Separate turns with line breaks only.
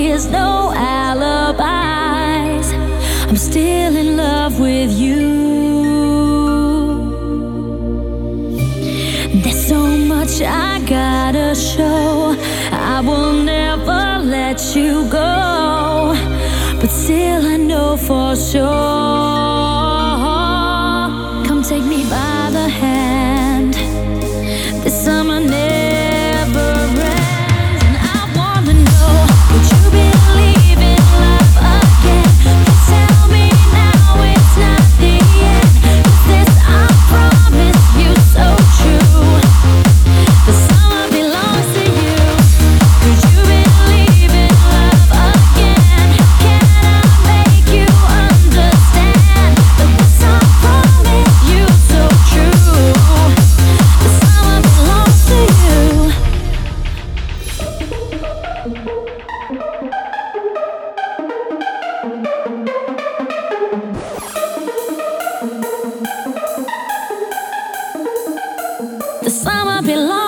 is no alibis. I'm still in love with you. There's so much I gotta show. I will never let you go, but still I know for sure. Come take me by the hand. This summer never ends, and I wanna know, would you believe in love again? Please tell me now it's not the end. 'Cause this I promise you so true. The summer belongs to you. Could you believe in love again? Can I make you understand that this I promise you so true? The summer belongs to you. The summer belongs